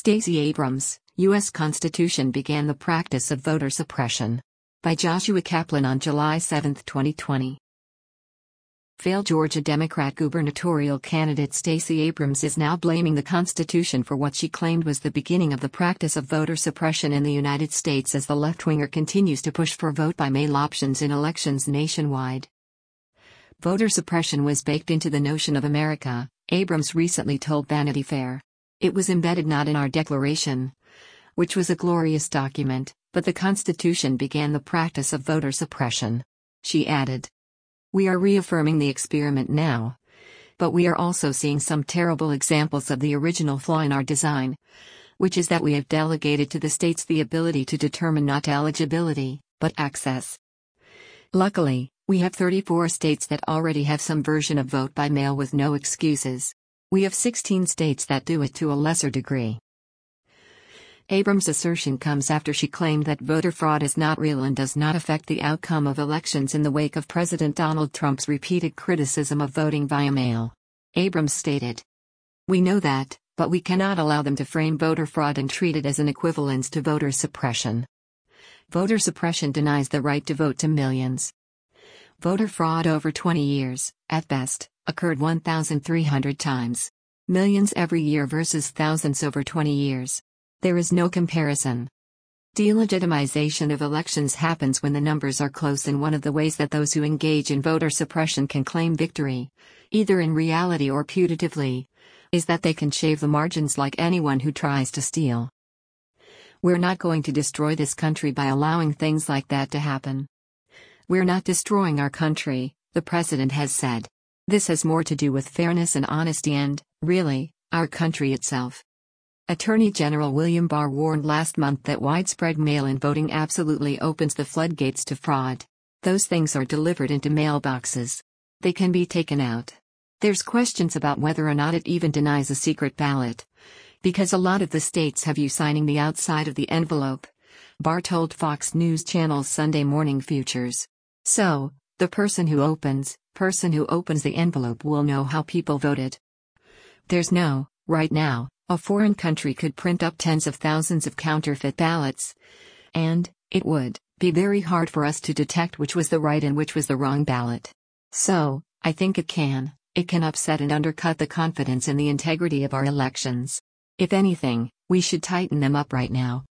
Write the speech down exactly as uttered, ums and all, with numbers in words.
Stacey Abrams, U S Constitution began the practice of voter suppression. By Joshua Kaplan on July seventh, twenty twenty. Failed Georgia Democrat gubernatorial candidate Stacey Abrams is now blaming the Constitution for what she claimed was the beginning of the practice of voter suppression in the United States as the left-winger continues to push for vote-by-mail options in elections nationwide. Voter suppression was baked into the notion of America, Abrams recently told Vanity Fair. It was embedded not in our Declaration, which was a glorious document, but the Constitution began the practice of voter suppression. She added. We are reaffirming the experiment now. But we are also seeing some terrible examples of the original flaw in our design, which is that we have delegated to the states the ability to determine not eligibility, but access. Luckily, we have thirty-four states that already have some version of vote by mail with no excuses. We have sixteen states that do it to a lesser degree. Abrams' assertion comes after she claimed that voter fraud is not real and does not affect the outcome of elections in the wake of President Donald Trump's repeated criticism of voting via mail. Abrams stated, "We know that, but we cannot allow them to frame voter fraud and treat it as an equivalence to voter suppression. Voter suppression denies the right to vote to millions. Voter fraud over twenty years, at best, occurred one thousand three hundred times. Millions every year versus thousands over twenty years. There is no comparison. Delegitimization of elections happens when the numbers are close, and one of the ways that those who engage in voter suppression can claim victory, either in reality or putatively, is that they can shave the margins like anyone who tries to steal. We're not going to destroy this country by allowing things like that to happen. We're not destroying our country," the president has said. "This has more to do with fairness and honesty and, really, our country itself." Attorney General William Barr warned last month that widespread mail-in voting absolutely opens the floodgates to fraud. Those things are delivered into mailboxes. They can be taken out. There's questions about whether or not it even denies a secret ballot, because a lot of the states have you signing the outside of the envelope, Barr told Fox News Channel's Sunday Morning Futures. So, the person who opens, person who opens the envelope will know how people voted. There's no, right now, a foreign country could print up tens of thousands of counterfeit ballots, and it would be very hard for us to detect which was the right and which was the wrong ballot. So, I think it can, it can upset and undercut the confidence in the integrity of our elections. If anything, we should tighten them up right now.